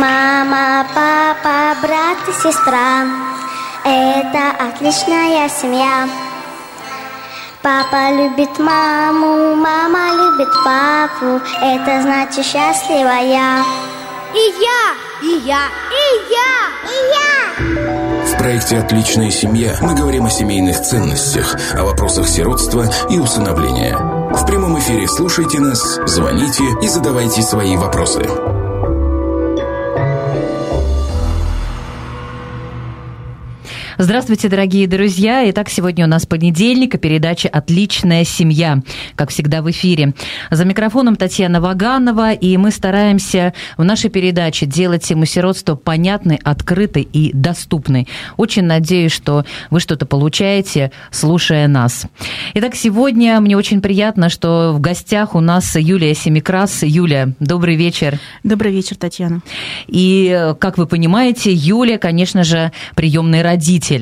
Мама, папа, брат и сестра – это отличная семья. Папа любит маму, мама любит папу, это значит счастливая. И я, и я, и я, и я. В проекте «Отличная семья» мы говорим о семейных ценностях, о вопросах сиротства и усыновления. В прямом эфире слушайте нас, звоните и задавайте свои вопросы. Здравствуйте, дорогие друзья. Итак, сегодня у нас понедельник, и передача «Отличная семья», как всегда в эфире. За микрофоном Татьяна Ваганова, и мы стараемся в нашей передаче делать тему сиротства понятной, открытой и доступной. Очень надеюсь, что вы что-то получаете, слушая нас. Итак, сегодня мне очень приятно, что в гостях у нас Юлия Семикрас. Юля, добрый вечер. Добрый вечер, Татьяна. И, как вы понимаете, Юля, конечно же, приемный родитель.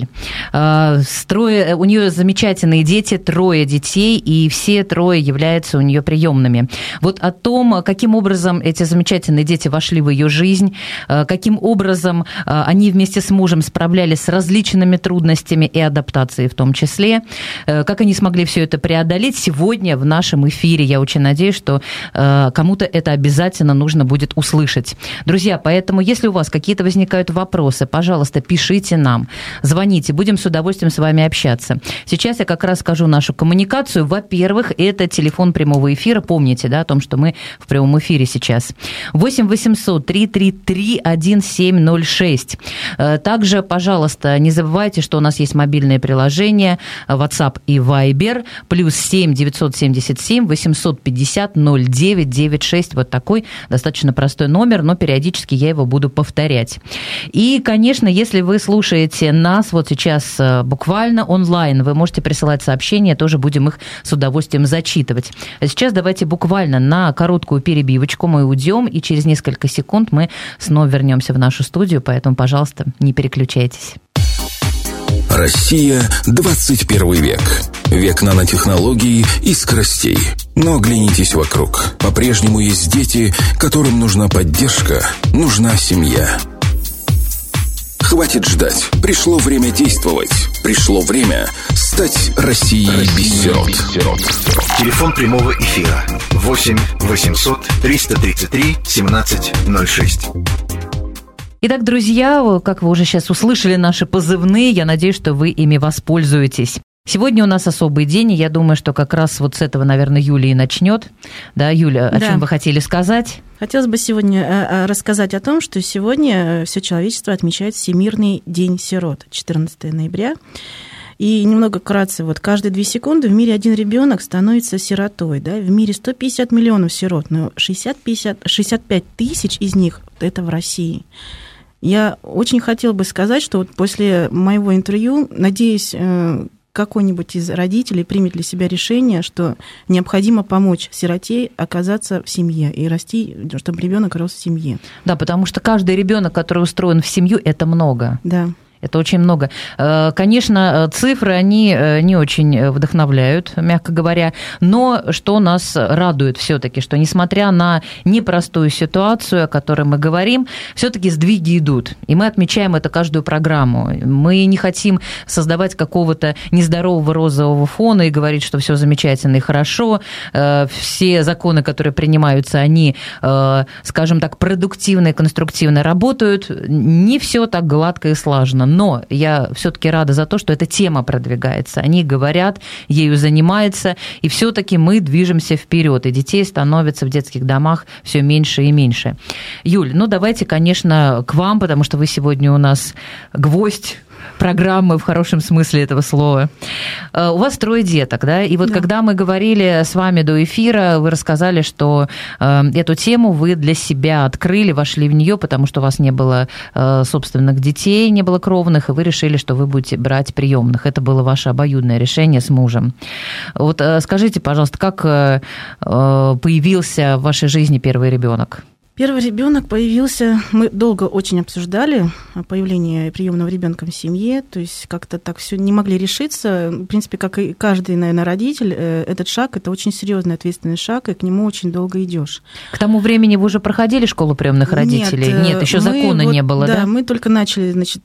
У нее замечательные дети, 3 детей, и все 3 являются у нее приемными. Вот о том, каким образом эти замечательные дети вошли в ее жизнь, каким образом они вместе с мужем справлялись с различными трудностями и адаптацией в том числе, как они смогли все это преодолеть, сегодня в нашем эфире. Я очень надеюсь, что кому-то это обязательно нужно будет услышать. Друзья, поэтому, если у вас какие-то возникают вопросы, пожалуйста, пишите нам. Звоните, будем с удовольствием с вами общаться. Сейчас я как раз скажу нашу коммуникацию. Во-первых, это телефон прямого эфира. Помните, да, о том, что мы в прямом эфире сейчас. 8 800 333 1706. Также, пожалуйста, не забывайте, что у нас есть мобильное приложение WhatsApp и Viber. +7 977 850 0996. Вот такой достаточно простой номер, но периодически я его буду повторять. И, конечно, если вы слушаете нас вот сейчас буквально онлайн, вы можете присылать сообщения, тоже будем их с удовольствием зачитывать. А сейчас давайте буквально на короткую перебивочку мы уйдем, и через несколько секунд мы снова вернемся в нашу студию, поэтому, пожалуйста, не переключайтесь. Россия, 21 век. Век нанотехнологий и скоростей. Но оглянитесь вокруг. По-прежнему есть дети, которым нужна поддержка, нужна семья. Хватит ждать. Пришло время действовать. Пришло время стать Россией без сирот. Телефон прямого эфира 8 800 333 1706. Итак, друзья, как вы уже сейчас услышали наши позывные, я надеюсь, что вы ими воспользуетесь. Сегодня у нас особый день, и я думаю, что как раз вот с этого, наверное, Юля и начнет. Да, Юля, о чем вы хотели сказать? Хотелось бы сегодня рассказать о том, что сегодня все человечество отмечает Всемирный день сирот, 14 ноября. И немного вкратце, вот каждые 2 секунды в мире 1 ребенок становится сиротой. Да? В мире 150 миллионов сирот, но 65 тысяч из них – это в России. Я очень хотела бы сказать, что вот после моего интервью, надеюсь, какой-нибудь из родителей примет для себя решение, что необходимо помочь сироте оказаться в семье и расти, чтобы ребенок рос в семье. Да, потому что каждый ребенок, который устроен в семью, это много. Да. Это очень много. Конечно, цифры, они не очень вдохновляют, мягко говоря, но что нас радует все-таки, что несмотря на непростую ситуацию, о которой мы говорим, все-таки сдвиги идут. И мы отмечаем это каждую программу. Мы не хотим создавать какого-то нездорового розового фона и говорить, что все замечательно и хорошо. Все законы, которые принимаются, они, скажем так, продуктивно и конструктивно работают. Не все так гладко и слаженно. Но я все-таки рада за то, что эта тема продвигается. Они говорят, ею занимаются, и все-таки мы движемся вперед, и детей становится в детских домах все меньше и меньше. Юль, ну давайте, конечно, к вам, потому что вы сегодня у нас гвоздь программы в хорошем смысле этого слова. У вас 3 деток, да? И вот когда мы говорили с вами до эфира, вы рассказали, что эту тему вы для себя открыли, вошли в нее, потому что у вас не было собственных детей, не было кровных, и вы решили, что вы будете брать приемных. Это было ваше обоюдное решение с мужем. Вот скажите, пожалуйста, как появился в вашей жизни первый ребенок? Первый ребенок появился, мы долго очень обсуждали появление приемного ребенка в семье, то есть как-то так все не могли решиться. В принципе, как и каждый, наверное, родитель, этот шаг – это очень серьезный, ответственный шаг, и к нему очень долго идешь. К тому времени вы уже проходили школу приемных родителей? Нет, еще закона не было, да? Да, мы только начали, значит,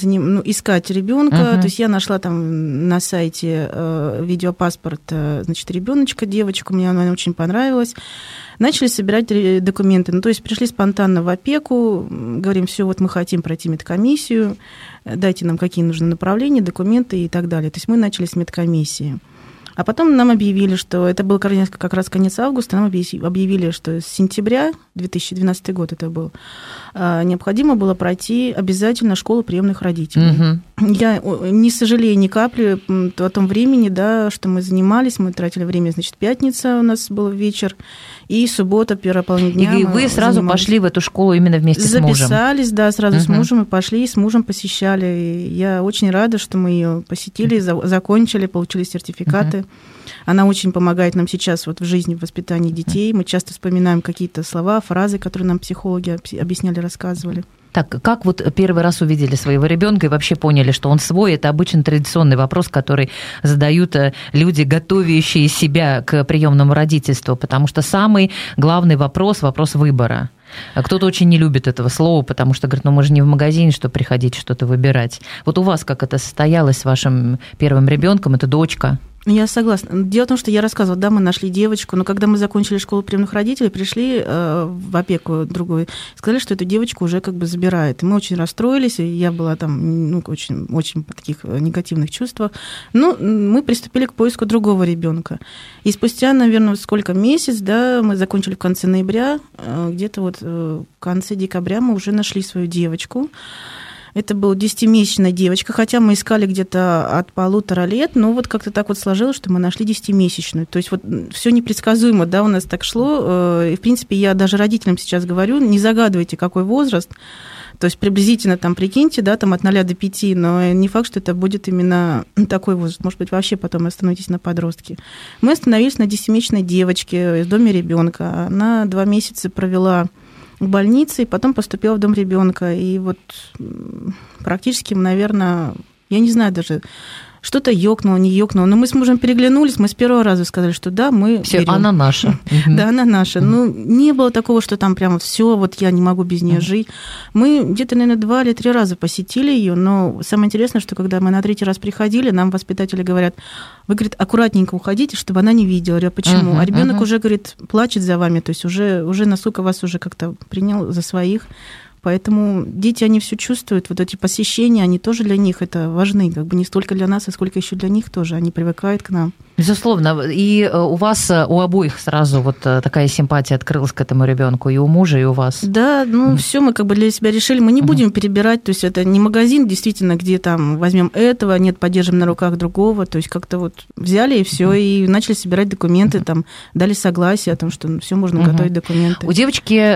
искать ребенка. То есть я нашла там на сайте видеопаспорт, значит, ребеночка, девочку, мне она очень понравилась. Начали собирать документы. Ну, то есть пришли спонтанно в опеку, говорим, все, вот мы хотим пройти медкомиссию, дайте нам какие нужны направления, документы и так далее. То есть мы начали с медкомиссии. А потом нам объявили, что это был как раз конец августа, нам объявили, что с сентября, 2012 год это был, необходимо было пройти обязательно школу приемных родителей. Я не сожалею ни капли о том времени, да, что мы занимались, мы тратили время, значит, пятница у нас был вечер, и суббота, первая половина дня. И вы сразу пошли в эту школу именно вместе с мужем? Записались, да, сразу с мужем, и пошли, и с мужем посещали. И я очень рада, что мы ее посетили, закончили, получили сертификаты. Она очень помогает нам сейчас вот в жизни, в воспитании детей. Мы часто вспоминаем какие-то слова, фразы, которые нам психологи объясняли, рассказывали. Так, как вот первый раз увидели своего ребенка и вообще поняли, что он свой? Это обычно традиционный вопрос, который задают люди, готовящие себя к приемному родительству, потому что самый главный вопрос выбора. Кто-то очень не любит этого слова, потому что говорит, ну мы же не в магазине, что приходить что-то выбирать. Вот у вас как это состоялось с вашим первым ребенком? Это дочка? Я согласна. Дело в том, что я рассказывала, да, мы нашли девочку, но когда мы закончили школу приемных родителей, пришли в опеку другую, сказали, что эту девочку уже как бы забирают. И мы очень расстроились, и я была там очень, очень в таких негативных чувствах. Но мы приступили к поиску другого ребенка. И спустя, наверное, месяц, да, мы закончили в конце ноября, где-то вот в конце декабря мы уже нашли свою девочку. Это была 10-месячная девочка, хотя мы искали где-то от 1,5 лет, но вот как-то так вот сложилось, что мы нашли 10-месячную. То есть вот все непредсказуемо, да, у нас так шло. И, в принципе, я даже родителям сейчас говорю, не загадывайте, какой возраст. То есть приблизительно там, прикиньте, да, там от 0 до 5, но не факт, что это будет именно такой возраст. Может быть, вообще потом остановитесь на подростке. Мы остановились на 10-месячной девочке в доме ребенка. Она 2 месяца провела в больнице, и потом поступила в дом ребенка. И вот практически, наверное, я не знаю даже, что-то ёкнуло, не ёкнуло. Но мы с мужем переглянулись, мы с первого раза сказали, что да, мы всё, берём. она наша. Да, она наша. Ну, не было такого, что там прямо все, вот я не могу без нее жить. Мы где-то, наверное, 2 или 3 раза посетили ее, но самое интересное, что когда мы на 3-й раз приходили, нам воспитатели говорят, вы, говорит, аккуратненько уходите, чтобы она не видела. Я говорю, почему? А ребенок уже, говорит, плачет за вами, то есть уже насколько вас уже как-то принял за своих. Поэтому дети, они все чувствуют, вот эти посещения, они тоже для них это важны, как бы не столько для нас, а сколько еще для них тоже, они привыкают к нам. Безусловно, и у вас, у обоих сразу вот такая симпатия открылась к этому ребенку, и у мужа, и у вас. Да, ну все мы как бы для себя решили, мы не будем перебирать, то есть это не магазин, действительно, где там возьмем этого, нет, поддержим на руках другого, то есть как-то вот взяли и все, и начали собирать документы, там дали согласие о том, что все можно готовить документы. У девочки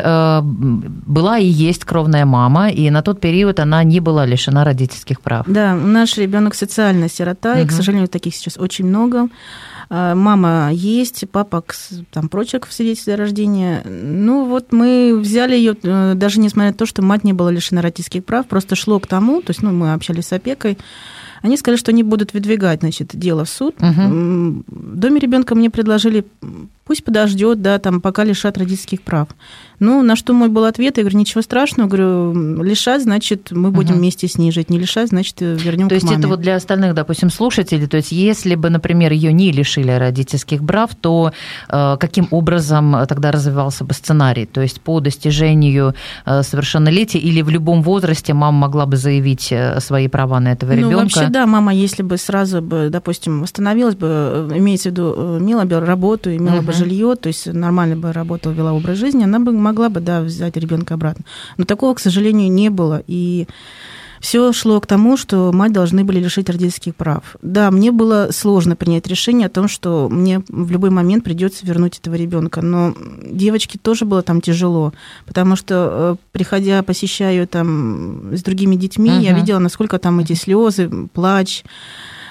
была и есть кровная мама, и на тот период она не была лишена родительских прав. Да, наш ребенок социальная сирота, и, к сожалению, таких сейчас очень много. Мама есть, папа там прочерк в свидетельстве о рождении. Ну вот мы взяли ее, даже несмотря на то, что мать не была лишена родительских прав, просто шло к тому, то есть мы общались с опекой, они сказали, что они будут выдвигать, значит, дело в суд. В доме ребенка мне предложили, пусть подождет, да, там, пока лишат родительских прав. Ну, на что мой был ответ, я говорю, ничего страшного, говорю, лишать, значит, мы будем вместе с ней жить, не лишать, значит, вернем к маме. То есть это вот для остальных, допустим, слушателей, то есть если бы, например, ее не лишили родительских прав, то каким образом тогда развивался бы сценарий? То есть по достижению совершеннолетия или в любом возрасте мама могла бы заявить свои права на этого ребенка? Ну, вообще, да, мама, если бы сразу бы, допустим, восстановилась бы, имеется в виду, имела бы работу, имела бы жилье, то есть нормально бы работала, вела образ жизни, она бы могла бы, да, взять ребенка обратно. Но такого, к сожалению, не было. И все шло к тому, что мать должны были лишить родительских прав. Да, мне было сложно принять решение о том, что мне в любой момент придется вернуть этого ребенка. Но девочке тоже было там тяжело, потому что, приходя, посещая ее там с другими детьми, я видела, насколько там эти слезы, плач.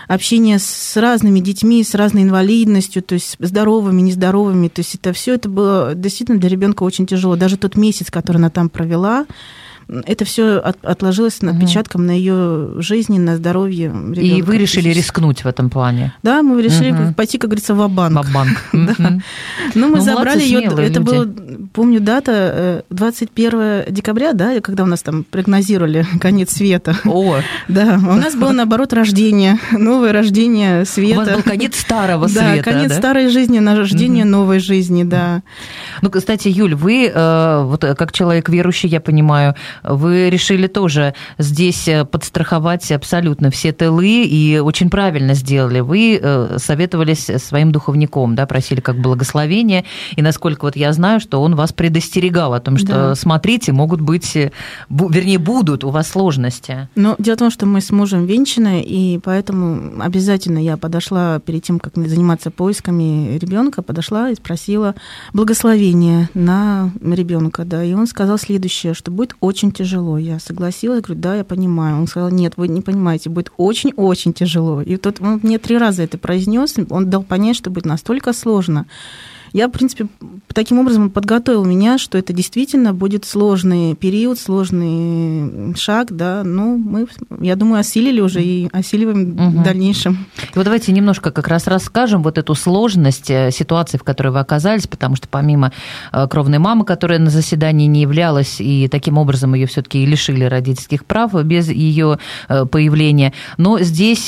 общение с разными детьми, с разной инвалидностью, то есть здоровыми, нездоровыми. То есть это было действительно для ребенка очень тяжело. Даже тот месяц, который она там провела, это все отложилось отпечатком на ее жизни, на здоровье ребенка. И вы решили рискнуть в этом плане? Да, мы решили пойти, как говорится, ва-банк. Да. Ну, мы забрали ее. Это было, помню, дата 21 декабря, да, когда у нас там прогнозировали конец света. О! Да, у нас было, наоборот, рождение, новое рождение света. У вас был конец старого света, да? Конец старой жизни, рождение новой жизни, да. Ну, кстати, Юль, вы, вот как человек верующий, я понимаю, вы решили тоже здесь подстраховать абсолютно все тылы и очень правильно сделали. Вы советовались с своим духовником, да, просили как благословения, и насколько вот я знаю, что он вас предостерегал о том, что смотрите, могут быть, вернее, будут у вас сложности. Но дело в том, что мы с мужем венчаны, и поэтому обязательно я подошла перед тем, как заниматься поисками ребенка, подошла и спросила благословения на ребенка, да, и он сказал следующее, что будет очень тяжело. Я согласилась, говорю, да, я понимаю. Он сказал, нет, вы не понимаете, будет очень-очень тяжело. И тот он мне 3 раза это произнес, он дал понять, что будет настолько сложно. Я, в принципе, таким образом подготовил меня, что это действительно будет сложный период, сложный шаг, да, ну, мы, я думаю, осилили уже и осиливаем в дальнейшем. И вот давайте немножко как раз расскажем вот эту сложность ситуации, в которой вы оказались, потому что помимо кровной мамы, которая на заседании не являлась, и таким образом ее все-таки лишили родительских прав без ее появления, но здесь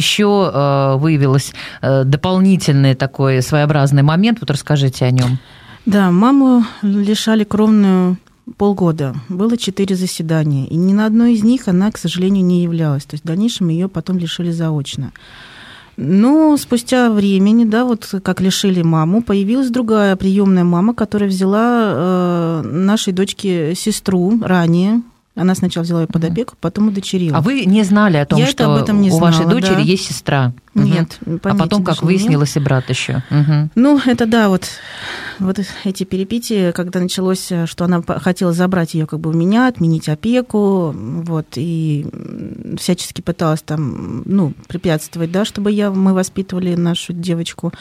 еще выявилось дополнительный такой своеобразный момент, вот расскажите о нем. Да, маму лишали кровную полгода. Было 4 заседания, и ни на одно из них она, к сожалению, не являлась. То есть в дальнейшем ее потом лишили заочно. Но спустя времени, да, вот как лишили маму, появилась другая приемная мама, которая взяла нашей дочке сестру ранее. Она сначала взяла ее под опеку, потом удочерила. А вы не знали о том, я что об этом не знала, вашей дочери есть сестра? Нет. А потом, как выяснилось, и брат еще. Ну, это да, вот эти перипетии, когда началось, что она хотела забрать ее как бы у меня, отменить опеку, вот, и всячески пыталась там, ну, препятствовать, да, чтобы мы воспитывали нашу девочку.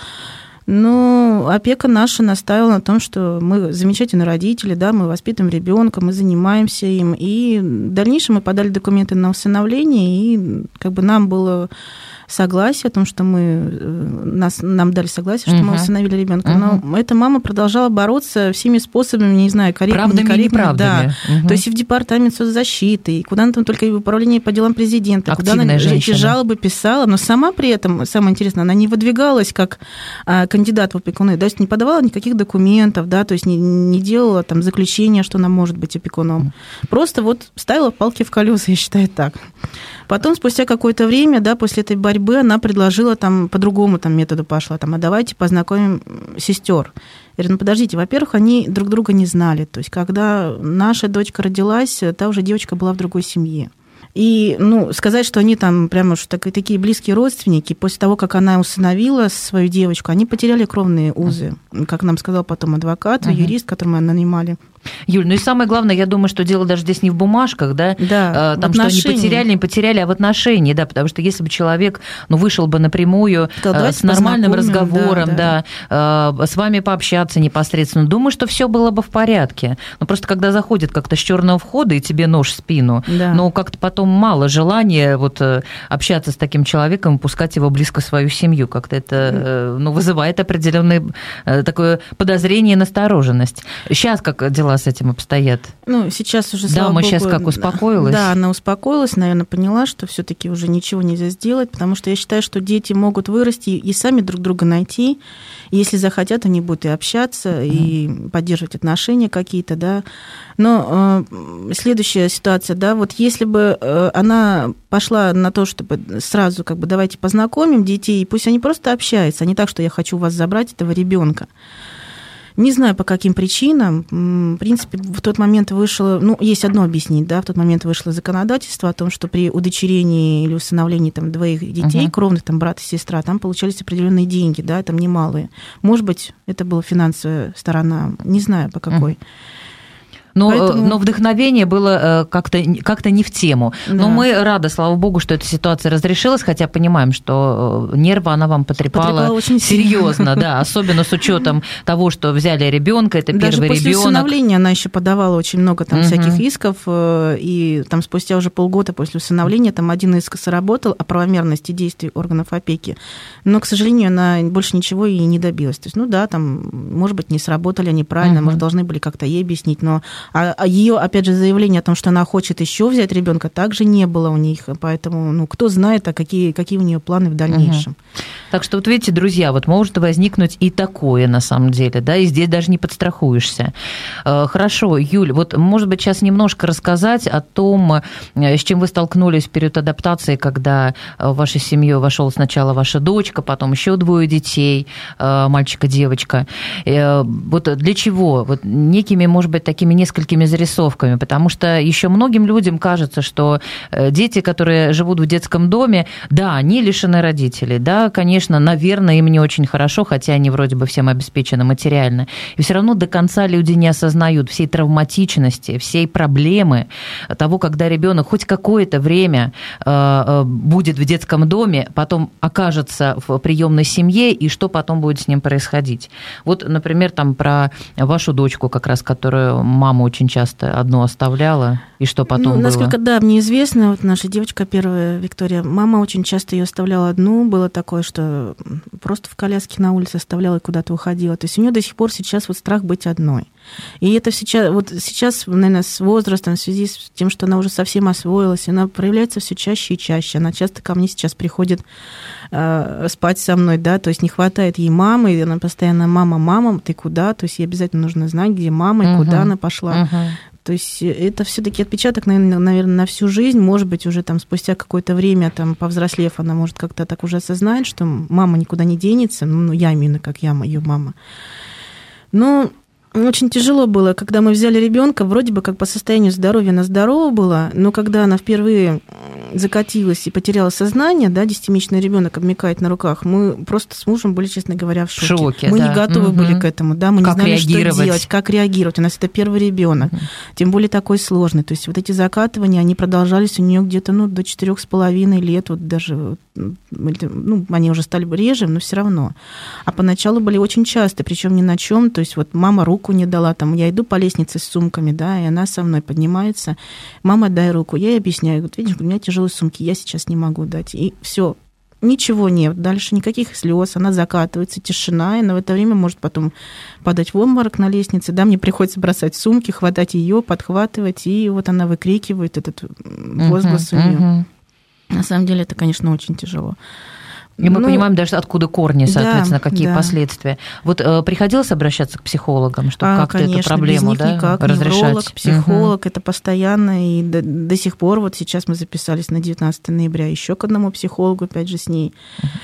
Но опека наша настаивала на том, что мы замечательные родители, да, мы воспитываем ребенка, мы занимаемся им. И в дальнейшем мы подали документы на усыновление, и как бы нам было согласие о том, что нам дали согласие, что мы усыновили ребенка. Но эта мама продолжала бороться всеми способами, не знаю, корректными, некорректными. Да. То есть и в департамент соцзащиты, и куда она там только и в управление по делам президента, куда она эти жалобы писала, но сама при этом, самое интересное, она не выдвигалась как кандидат в опекуны, то есть не подавала никаких документов, да, то есть не делала там заключения, что она может быть опекуном. Просто вот ставила палки в колеса, я считаю так. Потом, спустя какое-то время, да, после этой борьбы, она предложила там по другому там методу пошла, там, а давайте познакомим сестер. Я говорю, ну подождите, во-первых, они друг друга не знали. То есть, когда наша дочка родилась, та уже девочка была в другой семье. И, ну, сказать, что они там прямо уж такие близкие родственники, после того, как она усыновила свою девочку, они потеряли кровные узы, как нам сказал потом адвокат, юрист, которого мы нанимали. Юль, ну и самое главное, я думаю, что дело даже здесь не в бумажках, да, там что не потеряли, а в отношении, да, потому что если бы человек, ну, вышел бы напрямую с нормальным разговором, да, с вами пообщаться непосредственно, думаю, что все было бы в порядке. Но просто когда заходит как-то с черного входа и тебе нож в спину, ну, как-то потом мало желания вот общаться с таким человеком, пускать его близко в свою семью, как-то это, ну, вызывает определенное такое подозрение и настороженность. Сейчас как дела с этим обстоят? Ну, сейчас уже, слава богу, сейчас как успокоилась? Да, она успокоилась, наверное, поняла, что все-таки уже ничего нельзя сделать, потому что я считаю, что дети могут вырасти и сами друг друга найти, и если захотят, они будут и общаться, и поддерживать отношения какие-то, да. Но следующая ситуация, да, вот если бы она пошла на то, чтобы сразу как бы давайте познакомим детей, пусть они просто общаются, а не так, что я хочу вас забрать, этого ребенка. Не знаю, по каким причинам. В принципе, в тот момент вышло... Ну, есть одно объяснение, да, в тот момент вышло законодательство о том, что при удочерении или усыновлении там 2 детей, кровных, там, брат и сестра, там получались определенные деньги, да, там немалые. Может быть, это была финансовая сторона, не знаю, по какой. Но вдохновение было как-то не в тему. Да. Но мы рады, слава богу, что эта ситуация разрешилась, хотя понимаем, что нервы она вам потрепала очень серьезно, да, особенно с учетом того, что взяли ребенка, это даже первый ребенок. Даже после усыновления она еще подавала очень много там всяких исков, и там спустя уже полгода после усыновления там один иск сработал о правомерности действий органов опеки, но, к сожалению, она больше ничего и не добилась. То есть, там, может быть, не сработали они правильно, может, должны были как-то ей объяснить, но ее, опять же, заявление о том, что она хочет еще взять ребенка, также не было у них, поэтому, кто знает, какие у нее планы в дальнейшем. Так что, видите, друзья, может возникнуть и такое, на самом деле, да, и здесь даже не подстрахуешься. Хорошо, Юль, может быть, сейчас немножко рассказать о том, с чем вы столкнулись в период адаптации, когда в вашу семью вошел сначала ваша дочка, потом еще 2 детей, мальчик и девочка. Для чего? Некими, может быть, такими несколькими зарисовками, потому что еще многим людям кажется, что дети, которые живут в детском доме, да, они лишены родителей, да, конечно, наверное, им не очень хорошо, хотя они вроде бы всем обеспечены материально. И все равно до конца люди не осознают всей травматичности, всей проблемы того, когда ребенок хоть какое-то время будет в детском доме, потом окажется в приемной семье, и что потом будет с ним происходить. Например, там про вашу дочку как раз, которую мама очень часто одну оставляла, и что потом было? Насколько, да, мне известно, наша девочка первая, Виктория, мама очень часто ее оставляла одну, было такое, что просто в коляске на улице оставляла и куда-то уходила. То есть у нее до сих пор сейчас страх быть одной. И это сейчас, наверное, с возрастом, в связи с тем, что она уже совсем освоилась, она проявляется все чаще и чаще. Она часто ко мне сейчас приходит спать со мной, да, то есть не хватает ей мамы, и она постоянно: мама, ты куда? То есть ей обязательно нужно знать, где мама и куда она пошла. То есть это все-таки отпечаток, наверное, на всю жизнь. Может быть, уже там спустя какое-то время, там, повзрослев, она может как-то так уже осознать, что мама никуда не денется. Я именно как я, ее мама. Но очень тяжело было, когда мы взяли ребенка, вроде бы как по состоянию здоровья она здорова была, но когда она впервые закатилась и потеряла сознание, да, 10-месячный ребенок обмякает на руках, мы просто с мужем были, честно говоря, в шоке. Мы не готовы были к этому, да, мы не знали, что делать, как реагировать. У нас это первый ребенок, тем более такой сложный. То есть эти закатывания, они продолжались у нее где-то до 4,5 лет, даже, они уже стали реже, но все равно. А поначалу были очень часто, причем ни на чем. То есть мама руку не дала, там, я иду по лестнице с сумками, да, и она со мной поднимается: мама, дай руку. Я ей объясняю: видишь, у меня тяжелые сумки, я сейчас не могу дать. И все, ничего нет, дальше никаких слез, она закатывается, тишина, и она в это время может потом падать в обморок на лестнице, да, мне приходится бросать сумки, хватать ее, подхватывать, и она выкрикивает этот возглас у нее. На самом деле это, конечно, очень тяжело. И мы понимаем даже, откуда корни, соответственно, какие последствия. Приходилось обращаться к психологам, чтобы как-то конечно, эту проблему, без них никак. разрешать? Невролог, психолог, это постоянно, и до сих пор, сейчас мы записались на 19 ноября еще к одному психологу, опять же, с ней.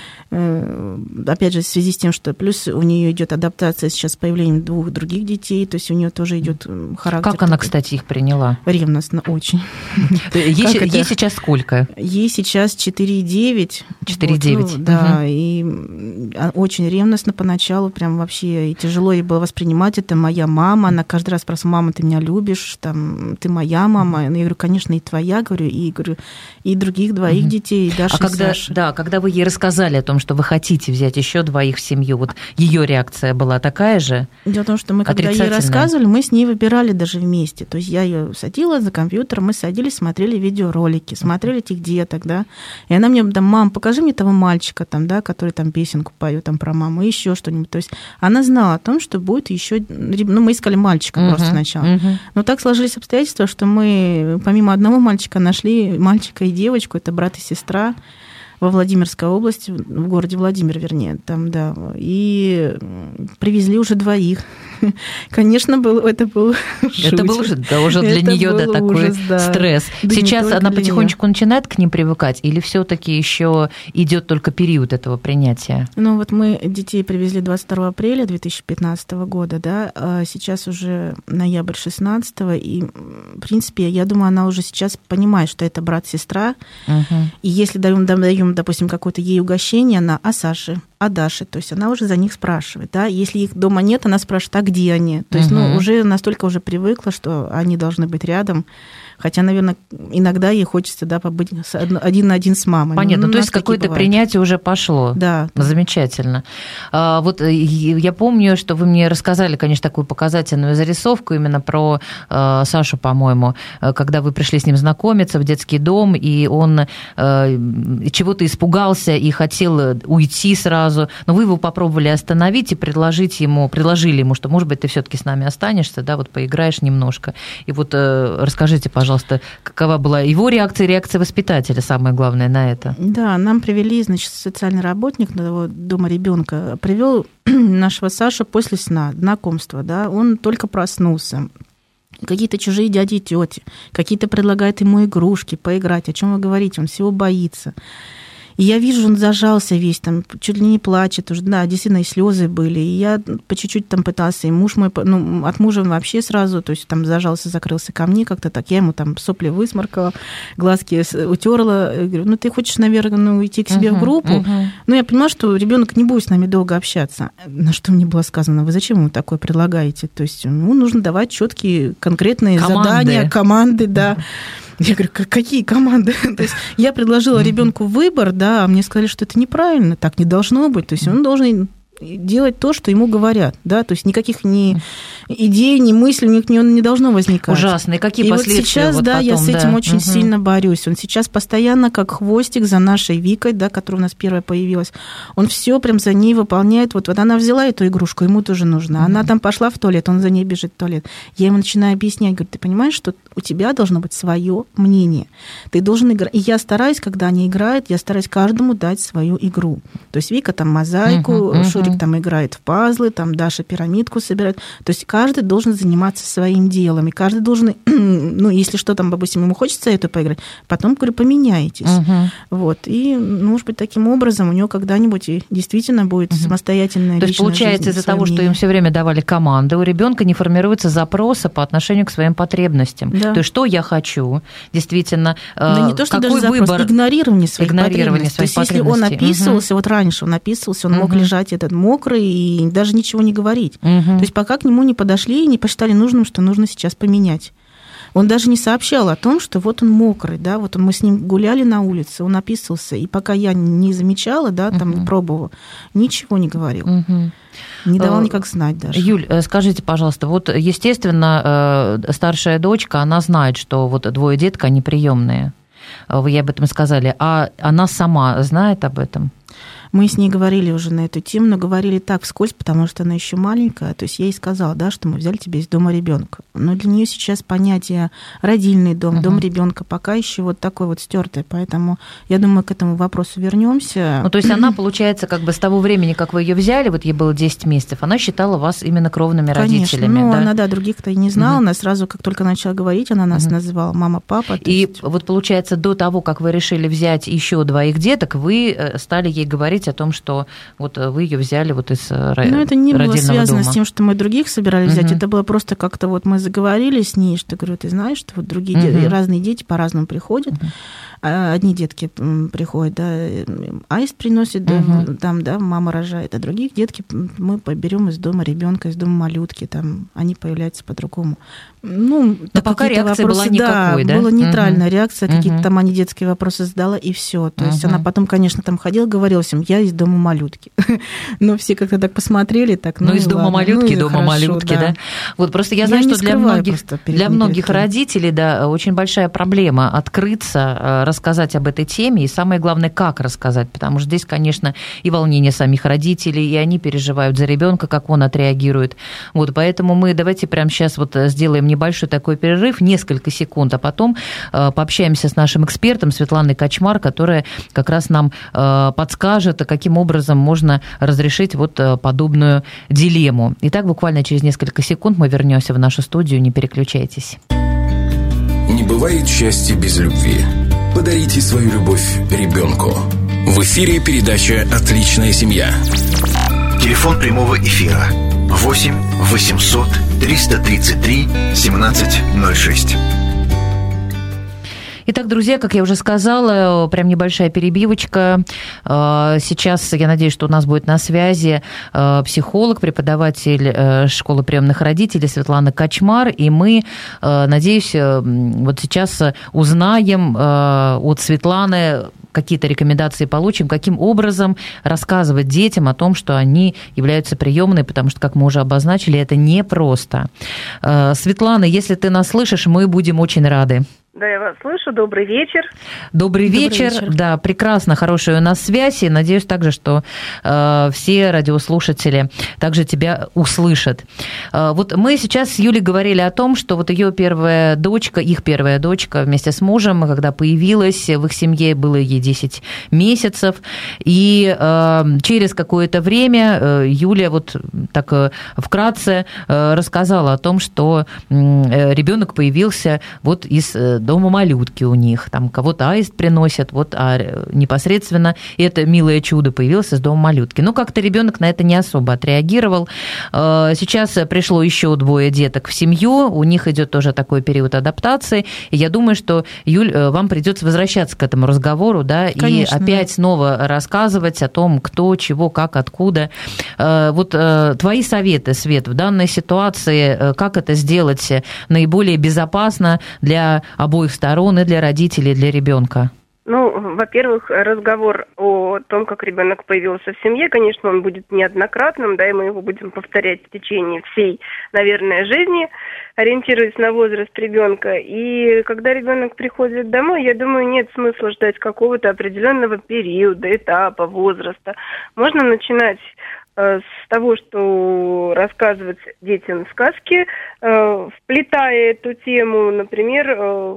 Опять же, в связи с тем, что плюс у нее идет адаптация сейчас с появлением 2 других детей, то есть у нее тоже идет характер. Как она, кстати, их приняла? Ревностно, очень. Ей сейчас сколько? Ей сейчас 4,9. 4,9. Да, и очень ревностно поначалу, прям вообще, и тяжело ей было воспринимать: это моя мама. Она каждый раз спрашивала: мама, ты меня любишь? Там, ты моя мама? Я говорю: конечно, и твоя, и других 2 детей, и Даша, и Саша. Да, когда вы ей рассказали о том, что вы хотите взять еще 2 в семью, ее реакция была такая же? Дело в том, что мы, когда ей рассказывали, мы с ней выбирали даже вместе. То есть я ее садила за компьютер, мы садились, смотрели видеоролики, смотрели этих деток, да. И она мне: мам, покажи мне того мальчика, там, да, который там песенку поет там про маму, еще что-нибудь. То есть она знала о том, что будет еще. Мы искали мальчика просто сначала. Но так сложились обстоятельства, что мы помимо одного мальчика нашли мальчика и девочку, это брат и сестра, во Владимирской области, в городе Владимир, вернее, там, да, и привезли уже 2. Конечно, это был жуть. Это был уже для нее такой стресс. Сейчас она потихонечку начинает к ним привыкать, или все-таки еще идет только период этого принятия? Мы детей привезли 22 апреля 2015 года, да, а сейчас уже ноябрь 16, и, в принципе, я думаю, она уже сейчас понимает, что это брат-сестра, и если даем, допустим, какое-то ей угощение, она: а Саше? о Даше, то есть она уже за них спрашивает, да, если их дома нет, она спрашивает, а где они, то есть, уже настолько уже привыкла, что они должны быть рядом, хотя, наверное, иногда ей хочется, да, побыть один на один с мамой. Понятно, то есть какое-то принятие уже пошло. Да. Замечательно. Вот я помню, что вы мне рассказали, конечно, такую показательную зарисовку именно про Сашу, по-моему, когда вы пришли с ним знакомиться в детский дом, и он чего-то испугался и хотел уйти сразу, но вы его попробовали остановить и предложили ему, что, может быть, ты все-таки с нами останешься, да, вот поиграешь немножко. И вот расскажите, пожалуйста, какова была его реакция, реакция воспитателя, самое главное, на это? Да, нам привели, значит, социальный работник дома ребенка, привел нашего Сашу после сна, знакомства, да, он только проснулся. Какие-то чужие дяди и тети, какие-то предлагают ему игрушки, поиграть, о чем вы говорите, он всего боится. И я вижу, он зажался весь, там, чуть ли не плачет уже, да, действительно, и слезы были. И я по чуть-чуть там пытался, и муж мой, от мужа он вообще сразу, то есть там зажался, закрылся ко мне как-то так. Я ему там сопли высморкала, глазки утерла. Я говорю, ты хочешь, наверное, уйти к себе в группу? Но я понимала, что ребенок не будет с нами долго общаться. На что мне было сказано, вы зачем ему такое предлагаете? То есть нужно давать четкие, конкретные задания, команды, да. Я говорю, какие команды? То есть я предложила ребенку выбор, да, а мне сказали, что это неправильно, так не должно быть. То есть он должен делать то, что ему говорят, да, то есть никаких ни идей, ни мыслей у них не должно возникать. Ужасно, и какие последствия? Вот сейчас, вот да, потом, я с этим очень сильно борюсь. Он сейчас постоянно как хвостик за нашей Викой, да, которая у нас первая появилась. Он все прям за ней выполняет. Вот она взяла эту игрушку, ему тоже нужна. Она там пошла в туалет, он за ней бежит в туалет. Я ему начинаю объяснять, говорю, ты понимаешь, что у тебя должно быть свое мнение. Ты должен играть. И я стараюсь, когда они играют, я стараюсь каждому дать свою игру. То есть Вика там мозаику, Шурик там играет в пазлы, там Даша пирамидку собирает. То есть каждый должен заниматься своим делом. И каждый должен, если что там, допустим, ему хочется это поиграть, потом, говорю, поменяйтесь. Вот. И, может быть, таким образом у него когда-нибудь действительно будет самостоятельная личная жизнь. То есть, получается, из-за того, что им все время давали команды, у ребенка не формируется запроса по отношению к своим потребностям. Да. То есть, что я хочу, действительно, да не то, что какой даже запрос, выбор? Игнорирование своих потребностей. То есть, если он описывался, вот раньше он описывался, он мог лежать этот мокрый и даже ничего не говорить. То есть, пока к нему не подошли и не посчитали нужным, что нужно сейчас поменять. Он даже не сообщал о том, что вот он мокрый, да, вот мы с ним гуляли на улице, он описывался, и пока я не замечала, да, там не пробовала, ничего не говорил. Не давал никак знать даже. Юль, скажите, пожалуйста, вот, естественно, старшая дочка, она знает, что вот двое деток, они приемные. Вы ей об этом сказали. А она сама знает об этом? Мы с ней говорили уже на эту тему, но говорили так вскользь, потому что она еще маленькая. То есть я ей сказала, да, что мы взяли тебя из дома ребенка. Но для нее сейчас понятие родильный дом, дом ребенка пока еще вот такой вот стертый. Поэтому я думаю, к этому вопросу вернемся. Ну, то есть она, получается, как бы с того времени, как вы ее взяли, вот ей было 10 месяцев, она считала вас именно кровными родителями. Конечно, да? Она, да, других-то и не знала. Она сразу, как только начала говорить, она нас называла мама, папа. И вот, получается, до того, как вы решили взять еще двоих деток, вы стали ей говорить о том, что вот вы ее взяли вот из родильного дома. Ну, это не было связано с тем, что мы других собирались взять. Это было просто как-то вот мы заговорили с ней, что, говорю, ты знаешь, что вот другие разные дети по-разному приходят. Одни детки приходят, да, аист приносит, там, да, мама рожает, а других детки мы берем из дома ребенка, из дома малютки, там, они появляются по-другому. Ну, пока реакция была никакой, да? Была нейтральная реакция, какие-то там они детские вопросы задала, и все. То есть она потом, конечно, там ходила, говорила всем, я из дома малютки. Но все как-то так посмотрели, так, из дома малютки, дома малютки, да. Вот просто я знаю, что для многих родителей, да, очень большая проблема открыться, рассказать об этой теме, и самое главное, как рассказать, потому что здесь, конечно, и волнение самих родителей, и они переживают за ребенка, как он отреагирует. Вот, поэтому мы давайте прямо сейчас вот сделаем небольшой такой перерыв, несколько секунд, а потом пообщаемся с нашим экспертом Светланой Кочмар, которая как раз нам подскажет, каким образом можно разрешить вот подобную дилемму. Итак, буквально через несколько секунд мы вернемся в нашу студию, не переключайтесь. Не бывает счастья без любви. Подарите свою любовь ребенку. В эфире передача «Отличная семья». Телефон прямого эфира 8 800 333 1706. Итак, друзья, как я уже сказала, прям небольшая перебивочка. Сейчас, я надеюсь, что у нас будет на связи психолог, преподаватель школы приемных родителей Светлана Качмар, и мы, надеюсь, вот сейчас узнаем от Светланы, какие-то рекомендации получим, каким образом рассказывать детям о том, что они являются приемные, потому что, как мы уже обозначили, это непросто. Светлана, если ты нас слышишь, мы будем очень рады. Да, я вас слышу. Добрый вечер. Добрый вечер. Да, прекрасно, хорошая у нас связь. И надеюсь также, что все радиослушатели также тебя услышат. Вот мы сейчас с Юлей говорили о том, что вот ее первая дочка, их первая дочка вместе с мужем, когда появилась в их семье, было ей 10 месяцев. И через какое-то время Юля вот так вкратце рассказала о том, что ребенок появился вот из дома малютки у них, там кого-то аист приносят, вот, а непосредственно это милое чудо появилось из дома малютки. Но как-то ребенок на это не особо отреагировал. Сейчас пришло еще 2 деток в семью, у них идет тоже такой период адаптации, и я думаю, что, Юль, вам придется возвращаться к этому разговору, да, конечно, и опять снова рассказывать о том, кто, чего, как, откуда. Вот твои советы, Свет, в данной ситуации, как это сделать наиболее безопасно для обоих сторон, и для родителей, и для ребенка? Ну, во-первых, разговор о том, как ребенок появился в семье, конечно, он будет неоднократным, да, и мы его будем повторять в течение всей, наверное, жизни, ориентируясь на возраст ребенка. И когда ребенок приходит домой, я думаю, нет смысла ждать какого-то определенного периода, этапа, возраста. Можно начинать с того, что рассказывать детям сказки, вплетая эту тему. Например,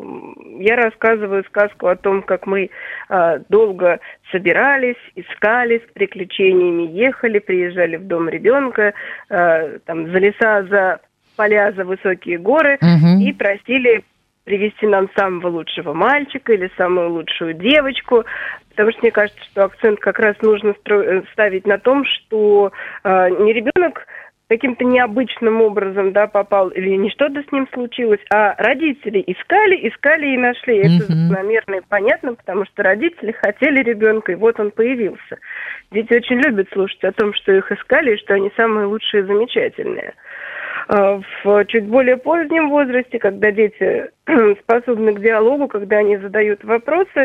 я рассказываю сказку о том, как мы долго собирались, искали, с приключениями ехали, приезжали в дом ребенка, там, за леса, за поля, за высокие горы, и просили привести нам самого лучшего мальчика или самую лучшую девочку, потому что мне кажется, что акцент как раз нужно ставить на том, что не ребенок каким-то необычным образом, да, попал или не что-то с ним случилось, а родители искали и нашли. Это закономерно и понятно, потому что родители хотели ребенка, и вот он появился. Дети очень любят слушать о том, что их искали, и что они самые лучшие и замечательные. В чуть более позднем возрасте, когда дети способны к диалогу, когда они задают вопросы,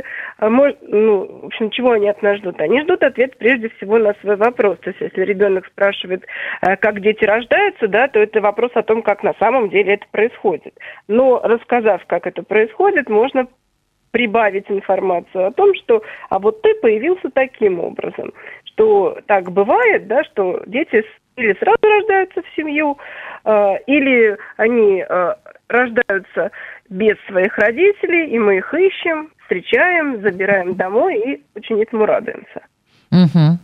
в общем, чего они от нас ждут? Они ждут ответ прежде всего на свой вопрос. То есть, если ребенок спрашивает, как дети рождаются, да, то это вопрос о том, как на самом деле это происходит. Но рассказав, как это происходит, можно прибавить информацию о том, что а вот ты появился таким образом, что так бывает, да, что дети или сразу рождаются в семью, или они рождаются без своих родителей, и мы их ищем, встречаем, забираем домой и очень этому радуемся. Угу.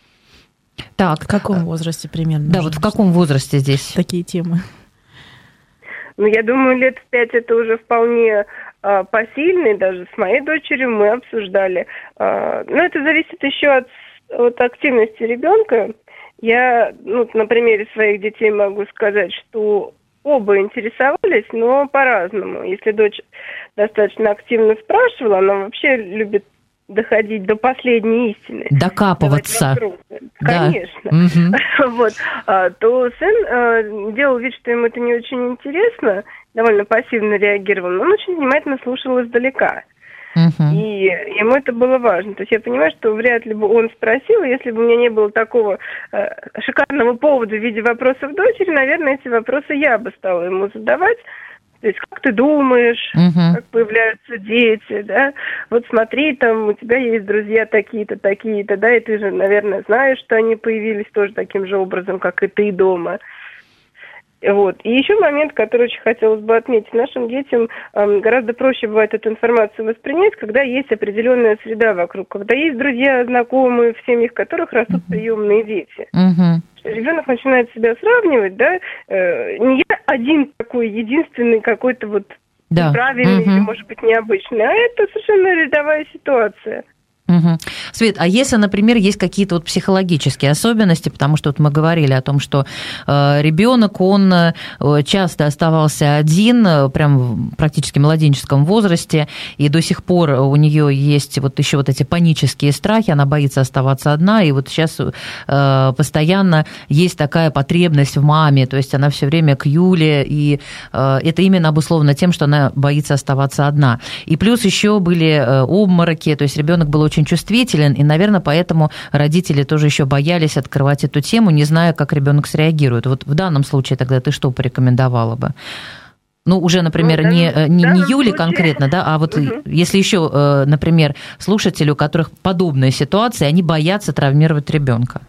Так, в каком возрасте примерно? Да, вот в каком возрасте здесь? Такие темы. Ну, я думаю, лет в 5 это уже вполне посильно, и даже с моей дочерью мы обсуждали. Но это зависит еще от активности ребенка. Я, на примере своих детей могу сказать, что оба интересовались, но по-разному. Если дочь достаточно активно спрашивала, она вообще любит доходить до последней истины. Докапываться. Конечно. Да. Вот. То сын делал вид, что ему это не очень интересно, довольно пассивно реагировал, но он очень внимательно слушал издалека. И ему это было важно. То есть я понимаю, что вряд ли бы он спросил, если бы у меня не было такого шикарного повода в виде вопросов дочери, наверное, эти вопросы я бы стала ему задавать. То есть, как ты думаешь, как появляются дети, да? Вот смотри, там у тебя есть друзья такие-то, такие-то, да, и ты же, наверное, знаешь, что они появились тоже таким же образом, как и ты дома. Вот. И еще момент, который очень хотелось бы отметить. Нашим детям гораздо проще бывает эту информацию воспринять, когда есть определенная среда вокруг, когда есть друзья, знакомые, в семьях которых растут приемные дети. Ребенок начинает себя сравнивать, да, не я один такой, единственный какой-то вот неправильный или, может быть, необычный, а это совершенно рядовая ситуация. Свет, а если, например, есть какие-то вот психологические особенности, потому что вот мы говорили о том, что ребенок, он часто оставался один, прям практически в младенческом возрасте, и до сих пор у нее есть вот еще вот эти панические страхи, она боится оставаться одна, и вот сейчас постоянно есть такая потребность в маме, то есть она все время к Юле, и это именно обусловлено тем, что она боится оставаться одна. И плюс еще были обмороки, то есть ребенок был очень чувствителен, и, наверное, поэтому родители тоже еще боялись открывать эту тему, не зная, как ребенок среагирует. Вот в данном случае тогда ты что порекомендовала бы? Ну, уже, например, не Юле конкретно, да, а вот если еще, например, слушатели, у которых подобная ситуация, они боятся травмировать ребенка.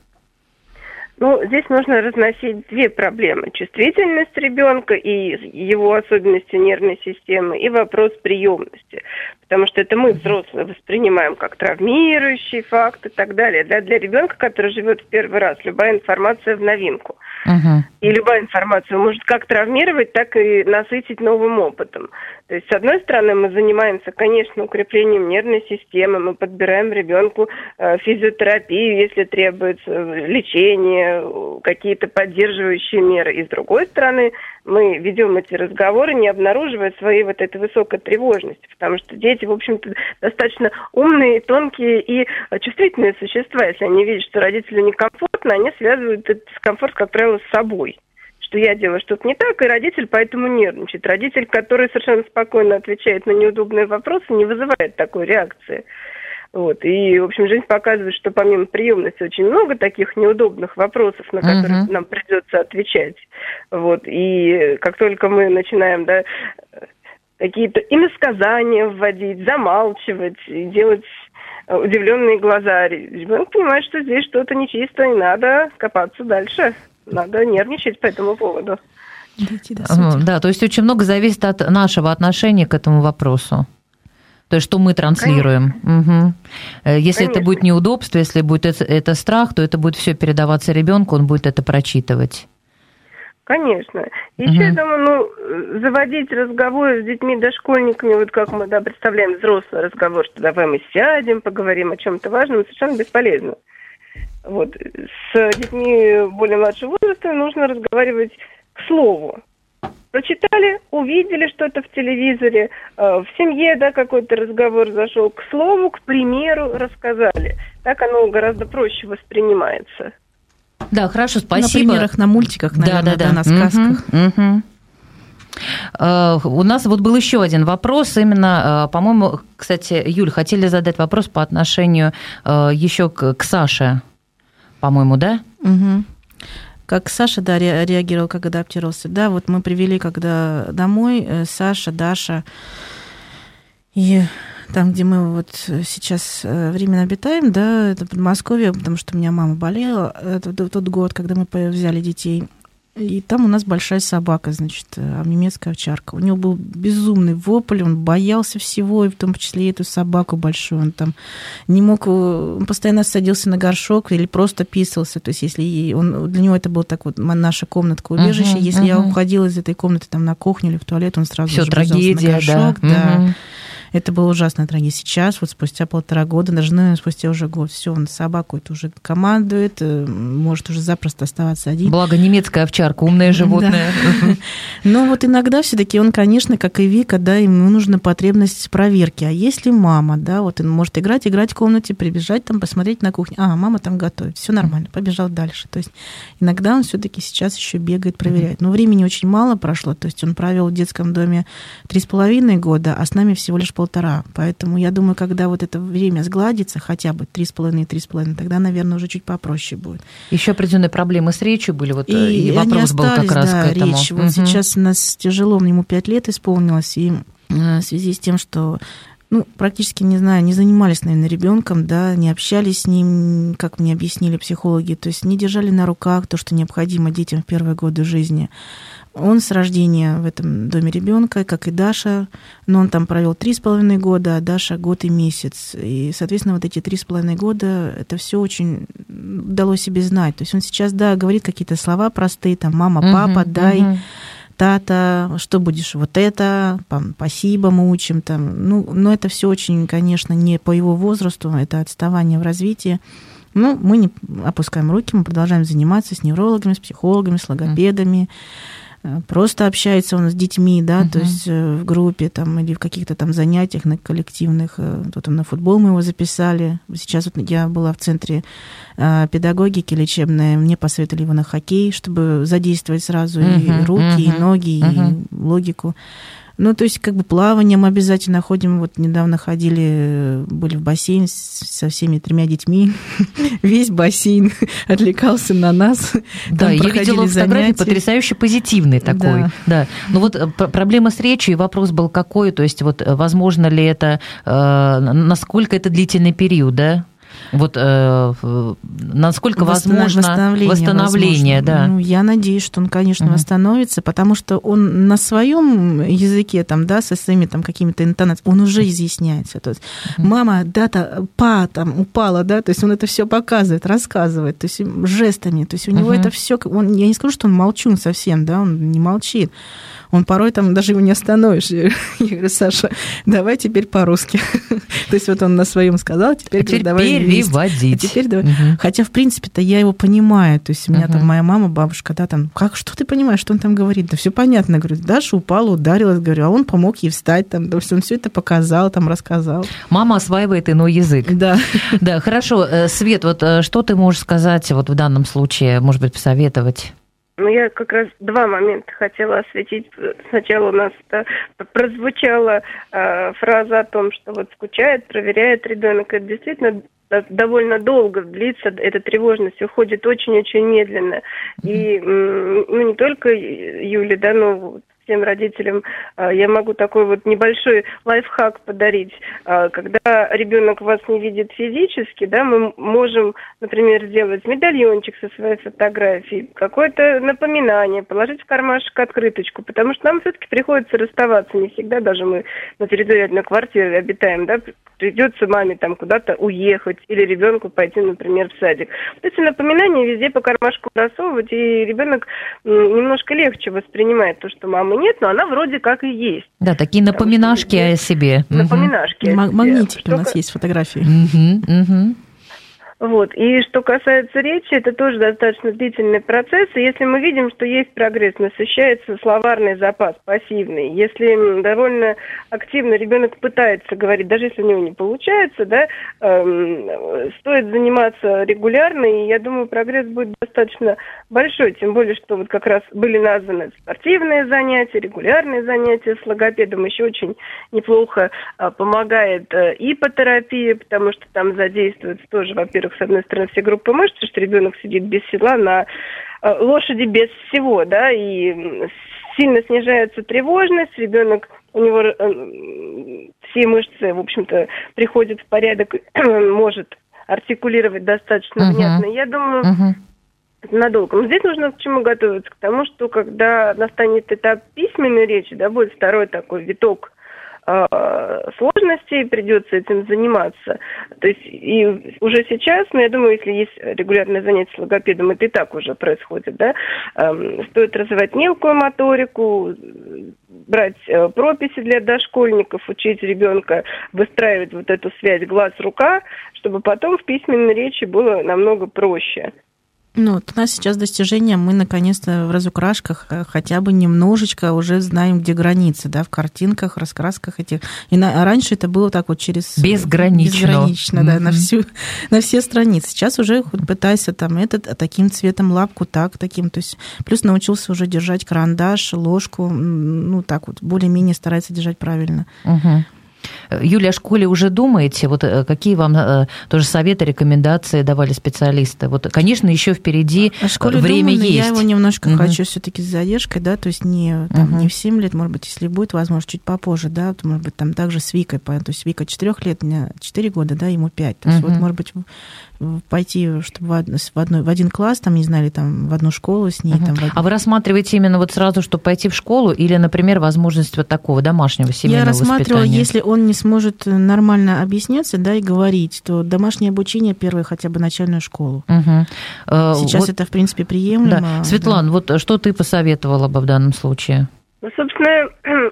Ну, здесь нужно разносить две проблемы. Чувствительность ребенка и его особенности нервной системы, и вопрос приемности. Потому что это мы, взрослые, воспринимаем как травмирующий факт и так далее. Да? Для ребенка, который живет в первый раз, любая информация в новинку. И любая информация может как травмировать, так и насытить новым опытом. То есть, с одной стороны, мы занимаемся, конечно, укреплением нервной системы, мы подбираем ребенку физиотерапию, если требуется, лечение, какие-то поддерживающие меры. И с другой стороны, мы ведем эти разговоры, не обнаруживая своей вот этой высокой тревожности, потому что дети, в общем-то, достаточно умные, тонкие и чувствительные существа. Если они видят, что родителю некомфортно, они связывают этот дискомфорт, как правило, с собой. Что я делаю что-то не так, и родитель поэтому нервничает. Родитель, который совершенно спокойно отвечает на неудобные вопросы, не вызывает такой реакции. Вот. И, в общем, жизнь показывает, что помимо приемности очень много таких неудобных вопросов, на которые нам придется отвечать. Вот. И как только мы начинаем, да, какие-то иносказания вводить, замалчивать, и делать удивленные глаза, ребенок понимает, что здесь что-то нечисто, и надо копаться дальше. Надо нервничать по этому поводу. Да, то есть очень много зависит от нашего отношения к этому вопросу. То есть, что мы транслируем. Если это будет неудобство, если будет это страх, то это будет все передаваться ребенку, он будет это прочитывать. Конечно. Еще, я думаю, заводить разговоры с детьми, дошкольниками, вот как мы, да, представляем взрослый разговор, что давай мы сядем, поговорим о чем-то важном, совершенно бесполезно. Вот. С детьми более младшего возраста нужно разговаривать к слову. Прочитали, увидели что-то в телевизоре, в семье, да, какой-то разговор зашел, к слову, к примеру рассказали. Так оно гораздо проще воспринимается. Да, хорошо, спасибо. На примерах, на мультиках, наверное, да, на сказках. У нас вот был еще один вопрос, именно, по-моему, кстати, Юль, хотели задать вопрос по отношению еще к Саше, по-моему, да? Как Саша, да, реагировал, как адаптировался. Да, вот мы привели, когда домой, Саша, Даша, и там, где мы вот сейчас временно обитаем, да, это Подмосковье, потому что у меня мама болела, это тот год, когда мы взяли детей. И там у нас большая собака, значит, немецкая овчарка. У него был безумный вопль, он боялся всего, и в том числе и эту собаку большую. Он там не мог, он постоянно садился на горшок или просто писался. То есть если он, для него это было так вот наша комнатка убежище. Если я уходила из этой комнаты там на кухню или в туалет, он сразу же трагедия, на горшок. Да. Это была ужасная трагедия. Сейчас, вот спустя 1,5 года, даже, наверное, спустя уже год, все, он собаку это уже командует, может уже запросто оставаться один. Благо немецкая овчарка, умное животное. Да. Но вот иногда все-таки он, конечно, как и Вика, да, ему нужна потребность проверки. А если мама, да, вот он может играть в комнате, прибежать там, посмотреть на кухню, мама там готовит, все нормально, побежал дальше. То есть иногда он все-таки сейчас еще бегает, проверяет. Но времени очень мало прошло, то есть он провел в детском доме 3,5 года, а с нами всего лишь 1,5. Поэтому я думаю, когда вот это время сгладится, хотя бы 3,5, тогда, наверное, уже чуть попроще будет. Еще определенные проблемы с речью были, вот и вопрос был как раз к этому. Речь. Вот сейчас у нас тяжело, ему 5 лет исполнилось, и в связи с тем, что практически, не знаю, не занимались, наверное, ребенком, да, не общались с ним, как мне объяснили психологи, то есть не держали на руках то, что необходимо детям в первые годы жизни. Он с рождения в этом доме ребенка, как и Даша, но он там провел 3,5 года, а Даша год и месяц. И, соответственно, вот эти 3,5 года это все очень дало себе знать. То есть он сейчас, да, говорит какие-то слова простые, там, мама, папа, дай. тата, что будешь вот это, спасибо мы учим. Там. Но это все очень, конечно, не по его возрасту, это отставание в развитии. Но мы не опускаем руки, мы продолжаем заниматься с неврологами, с психологами, с логопедами. Просто общается он с детьми, да, то есть в группе там, или в каких-то там занятиях на коллективных. Тут на футбол мы его записали. Сейчас вот я была в центре педагогики лечебной, мне посоветовали его на хоккей, чтобы задействовать сразу и руки, и ноги, и логику. Ну, то есть, как бы плаванием обязательно ходим. Вот недавно были в бассейн со всеми 3 детьми. Весь бассейн отвлекался на нас. Да, я видела фотографии, потрясающе позитивный такой. Да. Ну вот проблема с речью, и вопрос был какой, то есть вот возможно ли это, насколько это длительный период, да? Вот насколько возможно восстановление, да. Ну, я надеюсь, что он, конечно, восстановится, потому что он на своем языке, там, да, со своими там какими-то интонациями, он уже изъясняется. То есть мама, да-то, там упала, да, то есть он это все показывает, рассказывает, то есть жестами, то есть у него это все, я не скажу, что он молчун совсем, да, он не молчит. Он порой там даже его не остановишь. Я говорю, Саша, давай теперь по-русски. То есть вот он на своем сказал, теперь давай переводить. Теперь давай. Хотя, в принципе-то, я его понимаю. То есть у меня там моя мама, бабушка, да, там, что ты понимаешь, что он там говорит? Да все понятно. Говорю, Даша упала, ударилась, говорю, а он помог ей встать, там, то есть он все это показал, там, рассказал. Мама осваивает иной язык. Да. Да, хорошо. Свет, вот что ты можешь сказать вот в данном случае, может быть, посоветовать? Ну, я как раз 2 момента хотела осветить. Сначала у нас прозвучала фраза о том, что вот скучает, проверяет ребенок. Это действительно довольно долго длится, эта тревожность уходит очень-очень медленно. И не только Юле, да, но всем родителям я могу такой вот небольшой лайфхак подарить. Когда ребенок вас не видит физически, да, мы можем, например, сделать медальончик со своей фотографией, какое-то напоминание, положить в кармашек открыточку, потому что нам все-таки приходится расставаться. Не всегда даже мы на территории одной квартиры обитаем, да, придется маме там куда-то уехать или ребенку пойти, например, в садик. Вот эти напоминания везде по кармашку просовывать, и ребенок немножко легче воспринимает то, что мамы нет, но она вроде как и есть. Да, такие напоминашки о себе. Напоминашки о себе. Магнитики у нас есть фотографии. Вот. И что касается речи, это тоже достаточно длительный процесс. И если мы видим, что есть прогресс, насыщается словарный запас пассивный, если довольно активно ребенок пытается говорить, даже если у него не получается, да, стоит заниматься регулярно, и я думаю, прогресс будет достаточно большой. Тем более, что вот как раз были названы спортивные занятия, регулярные занятия с логопедом. Еще очень неплохо помогает ипотерапия, потому что там задействуется тоже, во-первых, с одной стороны, все группы мышц, что ребенок сидит без седла на лошади без всего, да, и сильно снижается тревожность, ребенок, у него все мышцы, в общем-то, приходят в порядок, может артикулировать достаточно внятно. Я думаю, надолго. Но здесь нужно к чему готовиться? К тому, что когда настанет этап письменной речи, да, будет второй такой виток сложностей, придется этим заниматься. То есть и уже сейчас, я думаю, если есть регулярное занятие с логопедом, это и так уже происходит, да, стоит развивать мелкую моторику, брать прописи для дошкольников, учить ребенка выстраивать вот эту связь глаз-рука, чтобы потом в письменной речи было намного проще. Ну, вот у нас сейчас достижение, мы наконец-то в разукрашках хотя бы немножечко уже знаем, где границы, да, в картинках, раскрасках этих. И раньше это было так вот через... Безгранично, да, на все страницы. Сейчас уже пытайся там таким цветом лапку, таким. То есть плюс научился уже держать карандаш, ложку, ну, так вот, более-менее старается держать правильно. Юля, о школе уже думаете? Вот какие вам тоже советы, рекомендации давали специалисты? Вот, конечно, еще впереди время есть. Я его немножко хочу все-таки с задержкой, да, то есть не в 7 лет, может быть, если будет возможность, чуть попозже, да, то, может быть, там также с Викой, то есть Вика 4 лет, мне 4 года, да, ему 5. То есть вот, может быть, пойти, чтобы в один класс, там, не знаю, или там в одну школу с ней. Там, А вы рассматриваете именно вот сразу, чтобы пойти в школу, или, например, возможность вот такого домашнего семейного воспитания? Я рассматривала, если он не сможет нормально объясняться, да, и говорить, то домашнее обучение первое, хотя бы начальную школу. Сейчас вот это, в принципе, приемлемо. Да. Светлана, вот что ты посоветовала бы в данном случае? Ну, собственно,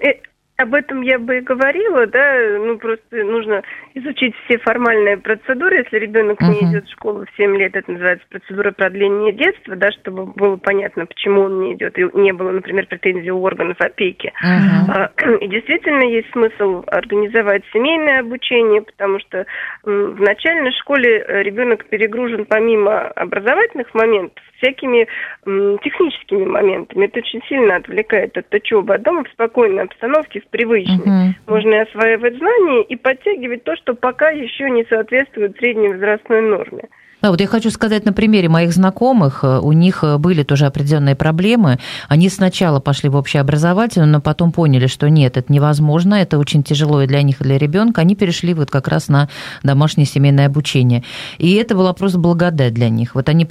об этом я бы и говорила, да, просто нужно изучить все формальные процедуры, если ребенок не идет в школу в 7 лет, это называется процедура продления детства, да, чтобы было понятно, почему он не идет, и не было, например, претензий у органов опеки. И действительно есть смысл организовать семейное обучение, потому что в начальной школе ребенок перегружен помимо образовательных моментов всякими техническими моментами. Это очень сильно отвлекает от учебы, а дома в спокойной обстановке, в привычной. Можно и осваивать знания и подтягивать то, что пока еще не соответствует средней возрастной норме. Да, вот я хочу сказать на примере моих знакомых, у них были тоже определенные проблемы. Они сначала пошли в общеобразовательную, но потом поняли, что нет, это невозможно, это очень тяжело и для них, и для ребенка. Они перешли вот как раз на домашнее семейное обучение. И это была просто благодать для них. Вот они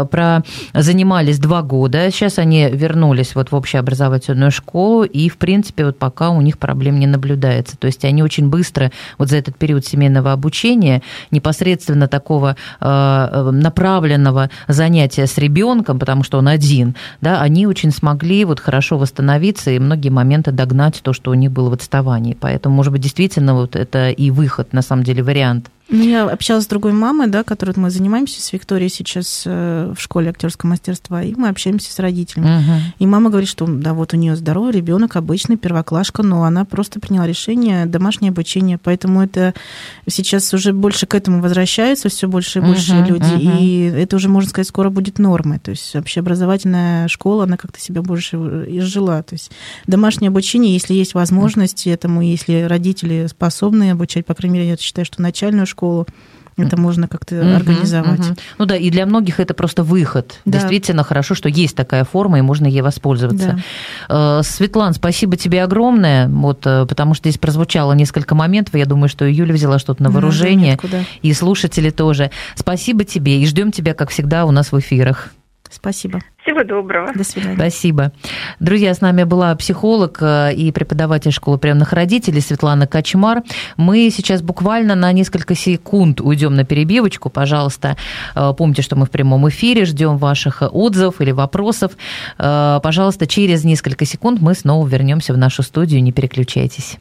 занимались 2 года, сейчас они вернулись вот в общеобразовательную школу, и, в принципе, вот пока у них проблем не наблюдается. То есть они очень быстро вот за этот период семейного обучения непосредственно такого направленного занятия с ребенком, потому что он один, да, они очень смогли вот хорошо восстановиться и многие моменты догнать то, что у них было в отставании. Поэтому, может быть, действительно вот это и выход, на самом деле, вариант. Я общалась с другой мамой, да, которой мы занимаемся с Викторией сейчас в школе актерского мастерства, и мы общаемся с родителями. И мама говорит, что да, вот у нее здоровый ребенок, обычный, первоклашка, но она просто приняла решение домашнее обучение, поэтому это сейчас уже больше к этому возвращаются все больше и больше люди, и это уже, можно сказать, скоро будет нормой. То есть общеобразовательная школа, она как-то себя больше изжила. То есть домашнее обучение, если есть возможность этому, если родители способны обучать, по крайней мере, я считаю, что начальную школу, это можно как-то организовать. Ну да, и для многих это просто выход. Да. Действительно хорошо, что есть такая форма, и можно ей воспользоваться. Да. Светлана, спасибо тебе огромное, вот, потому что здесь прозвучало несколько моментов, я думаю, что Юля взяла что-то на вооружение, и слушатели тоже. Спасибо тебе, и ждем тебя, как всегда, у нас в эфирах. Спасибо. Всего доброго. До свидания. Спасибо. Друзья, с нами была психолог и преподаватель школы приемных родителей Светлана Качмар. Мы сейчас буквально на несколько секунд уйдем на перебивочку. Пожалуйста, помните, что мы в прямом эфире, ждем ваших отзывов или вопросов. Пожалуйста, через несколько секунд мы снова вернемся в нашу студию. Не переключайтесь.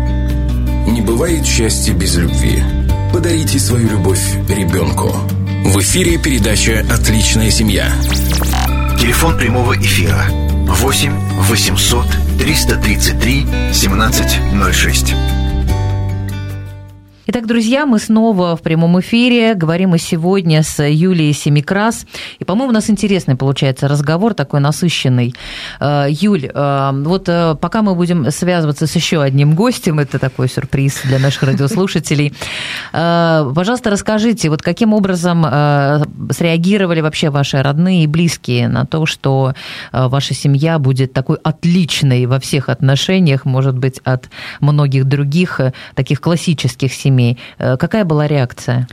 Не бывает счастья без любви. Подарите свою любовь ребенку. В эфире передача «Отличная семья». Телефон прямого эфира 8 800 333 1706. Итак, друзья, мы снова в прямом эфире. Говорим мы сегодня с Юлией Семикрас. И, по-моему, у нас интересный получается разговор, такой насыщенный. Юль, вот пока мы будем связываться с еще одним гостем, это такой сюрприз для наших радиослушателей, пожалуйста, расскажите, вот каким образом среагировали вообще ваши родные и близкие на то, что ваша семья будет такой отличной во всех отношениях, может быть, от многих других таких классических семей? Какая была реакция?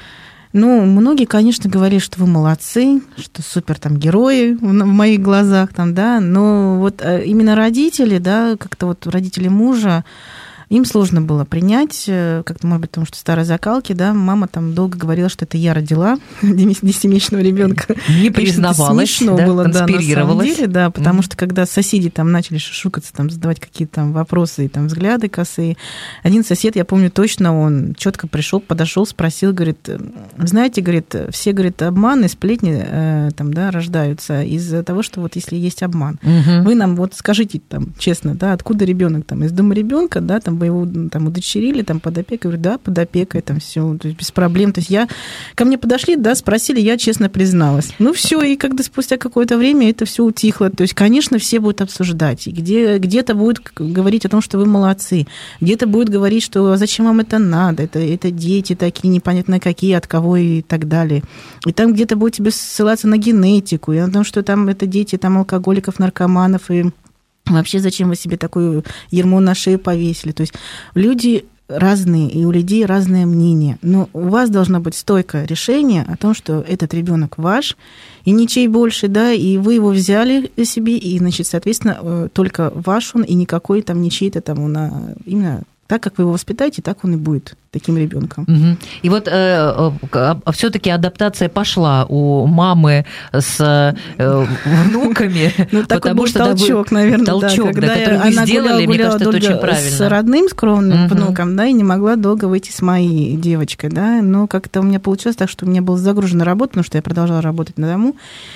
Ну, многие, конечно, говорили, что вы молодцы, что супер там герои в моих глазах, там, да, но вот именно родители, да, как-то вот родители мужа, им сложно было принять, как-то, может быть, потому что старые закалки, да, мама там долго говорила, что это я родила 10-месячного ребенка. Не признавалась, смешно да, было, да, на самом деле, да, потому Mm-hmm. что когда соседи там начали шушукаться, там, задавать какие-то там вопросы и там взгляды косые, один сосед, я помню точно, он четко пришел, подошел, спросил, говорит, знаете, говорит, все, говорит, обманы, сплетни там, да, рождаются из-за того, что вот если есть обман. Mm-hmm. Вы нам вот скажите там честно, да, откуда ребенок там, из дома ребенка, да, там, вы его там удочерили, там, под опекой, говорю, да, под опекой, там, все, то есть без проблем. То есть ко мне подошли, да, спросили, я честно призналась. Ну, все, и когда спустя какое-то время это все утихло. То есть, конечно, все будут обсуждать. И где-то будут говорить о том, что вы молодцы, где-то будут говорить, что зачем вам это надо, это дети такие непонятно какие, от кого и так далее. И там где-то будет тебе ссылаться на генетику, и на том, что там это дети там алкоголиков, наркоманов, и вообще, зачем вы себе такое ярмо на шею повесили? То есть люди разные, и у людей разное мнение. Но у вас должно быть стойкое решение о том, что этот ребенок ваш, и ничей больше, да, и вы его взяли себе, и, значит, соответственно, только ваш он, и никакой там, ничей-то там, именно Так, как вы его воспитаете, так он и будет таким ребенком. И вот все-таки адаптация пошла у мамы с внуками. Ну, такой был толчок, наверное, толчок, когда который вы сделали, мне кажется, это очень правильно. С родным скромным внуком, да, и не могла долго выйти с моей девочкой, да, но как-то у меня получилось так, что у меня была загружена работа, потому что я продолжала работать на дому.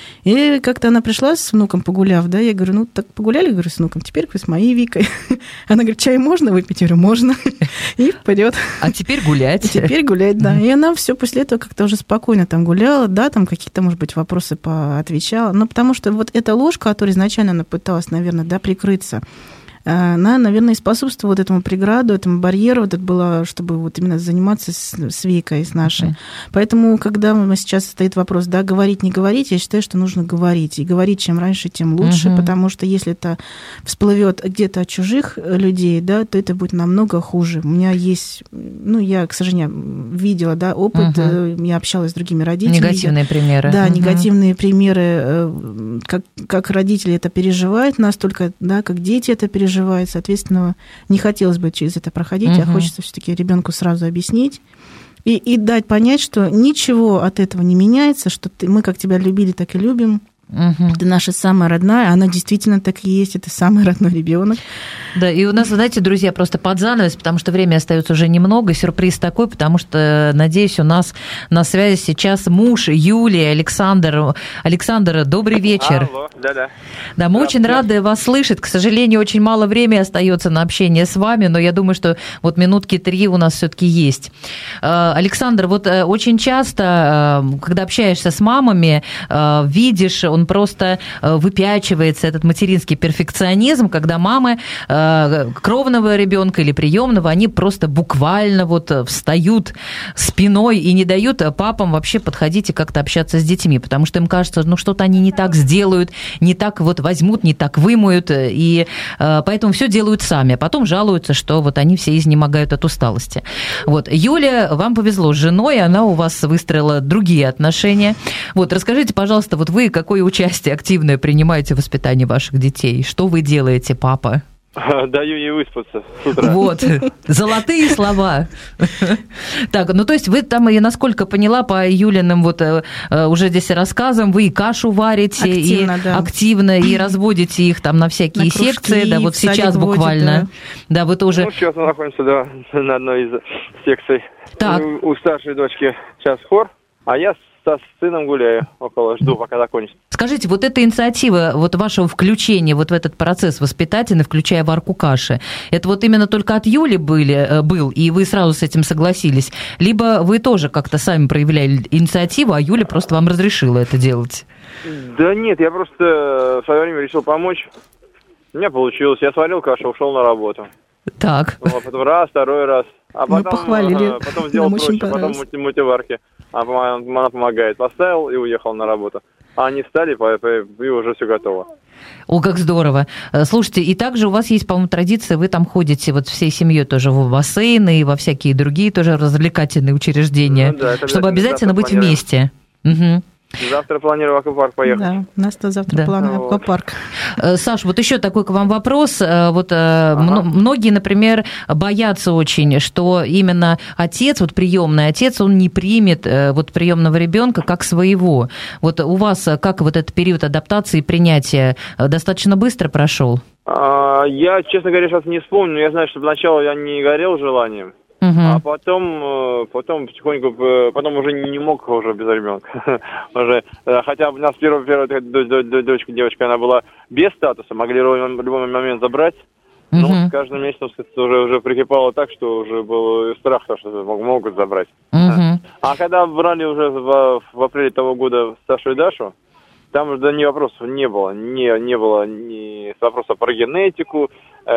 И как-то она пришла с внуком, погуляв, да, я говорю, ну, так погуляли, говорю, с внуком, теперь с моей Викой. Она говорит, чай можно выпить? Я говорю, можно. И вперед. А теперь гулять. Теперь гулять, да. И она все после этого как-то уже спокойно там гуляла, да, там какие-то, может быть, вопросы поотвечала. Но потому что вот эта ложь, которой изначально она пыталась, наверное, да, прикрыться, она, наверное, и способствовала вот этому преграду, этому барьеру, вот это было, чтобы вот именно заниматься с Викой, с нашей. Поэтому, когда сейчас стоит вопрос, да, говорить, не говорить, я считаю, что нужно говорить. И говорить чем раньше, тем лучше, потому что если это всплывет где-то от чужих людей, да, то это будет намного хуже. У меня есть, ну, я, к сожалению, видела, да, опыт, я общалась с другими родителями. Негативные примеры. Да, негативные примеры, как родители это переживают, настолько, да, как дети это переживают. Соответственно, не хотелось бы через это проходить, а хочется все-таки ребенку сразу объяснить и дать понять, что ничего от этого не меняется, что мы как тебя любили, так и любим. Ты наша самая родная, она действительно так и есть, это самый родной ребенок. Да, и у нас, знаете, друзья, просто под занавес, потому что время остается уже немного, сюрприз такой, потому что, надеюсь, у нас на связи сейчас муж Юлии, Александр. Александр, добрый вечер. Алло, да-да. Да, мы очень рады вас слышать. К сожалению, очень мало времени остается на общение с вами, но я думаю, что вот минутки 3 у нас все-таки есть. Александр, вот очень часто, когда общаешься с мамами, видишь, он просто выпячивается, этот материнский перфекционизм, когда мамы кровного ребенка или приемного, они просто буквально вот встают спиной и не дают папам вообще подходить и как-то общаться с детьми, потому что им кажется, ну что-то они не так сделают, не так вот возьмут, не так вымоют, и поэтому все делают сами, а потом жалуются, что вот они все изнемогают от усталости. Вот. Юля, вам повезло с женой, она у вас выстроила другие отношения. Вот, расскажите, пожалуйста, вот вы какое участие активное принимаете в воспитании ваших детей? Что вы делаете, папа? Даю ей выспаться с утра. Вот, золотые слова. Так, ну то есть вы там, я насколько поняла, по Юлиным вот уже здесь рассказам, вы и кашу варите, активно, и разводите их там на всякие секции, да, вот сейчас буквально. Да, вы тоже... Ну, сейчас мы находимся, да, на одной из секций. Так. У старшей дочки сейчас хор, а я с сыном гуляю около, жду, пока закончится. Скажите, вот эта инициатива вот вашего включения вот в этот процесс воспитательный, включая варку каши, это вот именно только от Юли был, и вы сразу с этим согласились? Либо вы тоже как-то сами проявляли инициативу, а Юля просто вам разрешила это делать? Да нет, я просто в свое время решил помочь. У меня получилось. Я сварил кашу, ушел на работу. Так. Вот, потом раз, второй раз. А потом, потом сделал проще, потом мультиварки. Она помогает. Поставил и уехал на работу. А они встали, и уже все готово. О, как здорово. Слушайте, и также у вас есть, по-моему, традиция, вы там ходите вот всей семьей тоже в бассейны и во всякие другие тоже развлекательные учреждения, ну, да, чтобы обязательно быть вместе. Угу. Завтра планирую в аквапарк поехать. Да, у нас то завтра план в аквапарк. Саш, вот еще такой к вам вопрос. Вот многие, например, боятся очень, что именно отец, вот приемный отец, он не примет вот приемного ребенка как своего. Вот у вас как вот этот период адаптации и принятия достаточно быстро прошел? Я, честно говоря, сейчас не вспомню, но я знаю, что поначалу я не горел желанием. А потом потихоньку, потом уже не мог уже без ребенка. Уже, хотя у нас первая дочка, девочка, она была без статуса, могли в любой момент забрать. Но с каждым месяцем уже прикипало так, что уже был страх, что могут забрать. А когда брали уже в апреле того года Сашу и Дашу, там уже ни вопросов не было. Не было ни вопроса про генетику,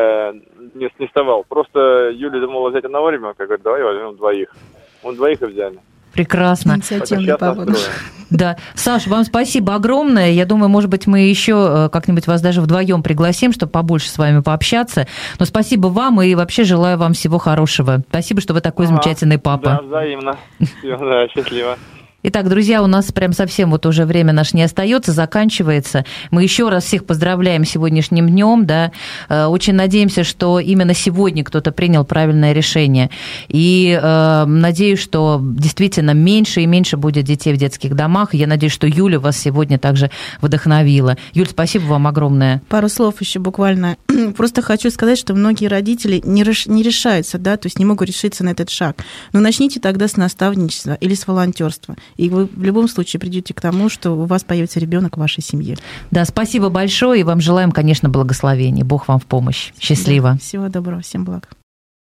не вставал. Просто Юля думала взять одного ребенка, говорит, давай возьмем двоих. Мы двоих и взяли. Прекрасно. Инициативный папа. Да. Саш, вам спасибо огромное. Я думаю, может быть, мы еще как-нибудь вас даже вдвоем пригласим, чтобы побольше с вами пообщаться. Но спасибо вам и вообще желаю вам всего хорошего. Спасибо, что вы такой замечательный папа. Да, взаимно. Все, да, счастливо. Итак, друзья, у нас прям совсем вот уже время наше не остается, заканчивается. Мы еще раз всех поздравляем с сегодняшним днем, да. Очень надеемся, что именно сегодня кто-то принял правильное решение. И надеюсь, что действительно меньше и меньше будет детей в детских домах. Я надеюсь, что Юля вас сегодня также вдохновила. Юль, спасибо вам огромное. Пару слов еще буквально. Просто хочу сказать, что многие родители не решаются, да, то есть не могут решиться на этот шаг. Но начните тогда с наставничества или с волонтерства. И вы в любом случае придете к тому, что у вас появится ребенок в вашей семье. Да, спасибо большое, и вам желаем, конечно, благословения. Бог вам в помощь. Счастливо. Да, всего доброго, всем благ.